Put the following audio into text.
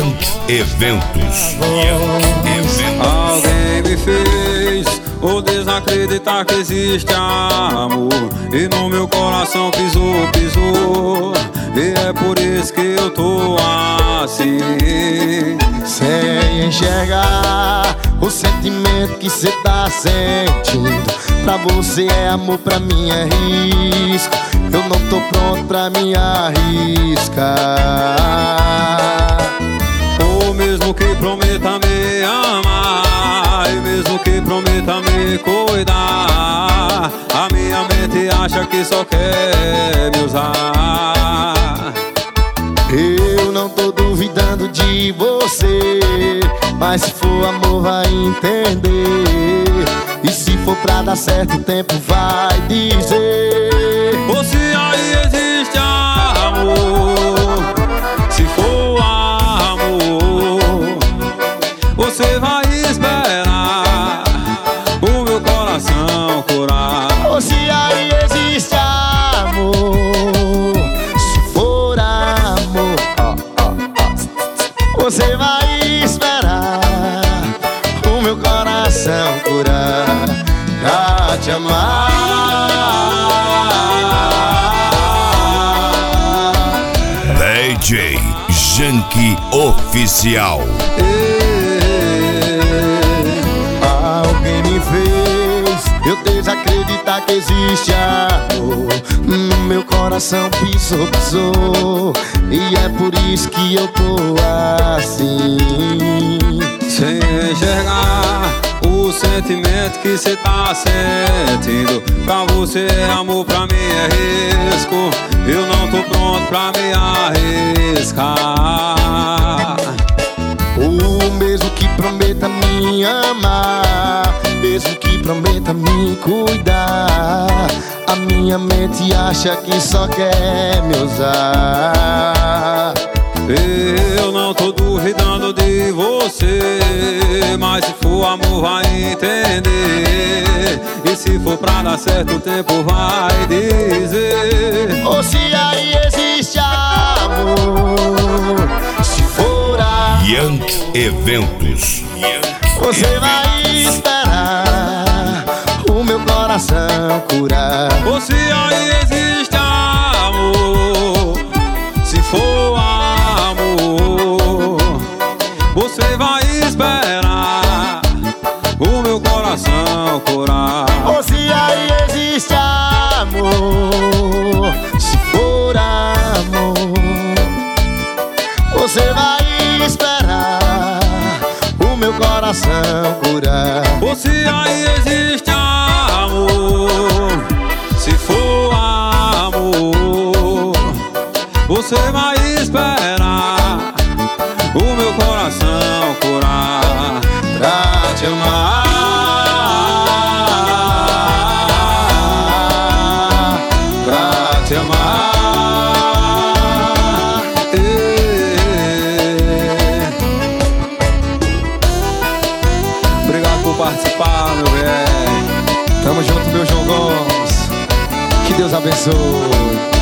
Yankee Eventos. Alguém me fez desacreditar que existe amor, e no meu coração pisou. E é por isso que eu tô assim, sem enxergar o sentimento que cê tá sentindo. Pra você é amor, pra mim é risco. Eu não tô pronto pra me arriscar. Ou mesmo que prometa me amar, e mesmo que prometa me cuidar, a minha mente acha que só quer me usar. Eu não tô duvidando de você, mas se for amor vai entender. E se for pra dar certo o tempo vai dizer. Ou se aí existe amor, se for amor, você vai esperar o meu coração curar. Ou se aí existe amor, se for amor, você vai esperar o meu coração curar pra te amar. DJ Yankee Oficial. Alguém me fez eu desacreditar que existe amor. No meu coração pisou. E é por isso que eu tô assim, sem enxergar o sentimento que cê tá sentindo. Pra você é amor, pra mim é risco. Eu não tô pronto pra me arriscar. O mesmo que prometa me amar, mesmo que prometa me cuidar, a minha mente acha que só quer me usar. Eu não tô duvidando de você, mas se for amor vai entender. E se for pra dar certo o tempo vai dizer. Ou se aí existe amor, se for amor, Yankee Eventos. você vai esperar o meu coração curar. Ou se aí existe amor, se for amor, você vai esperar o meu coração curar. Ou se aí existe amor, se for amor, você vai esperar o meu coração curar. Ou se aí existe amor, se for amor, você vai esperar o meu coração curar pra te amar. Pra te amar. Obrigado por participar, meu velho. Tamo junto, meu João Gomes. Que Deus abençoe.